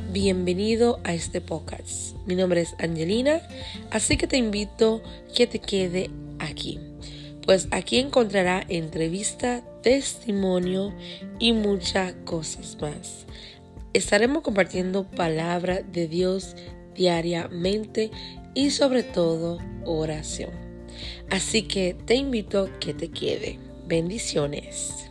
bienvenido a este podcast. Mi nombre es Angelina, así que te invito a que te quede aquí. Pues aquí encontrará entrevista, testimonio y muchas cosas más. Estaremos compartiendo palabra de Dios diariamente y sobre todo oración. Así que te invito a que te quede. Bendiciones.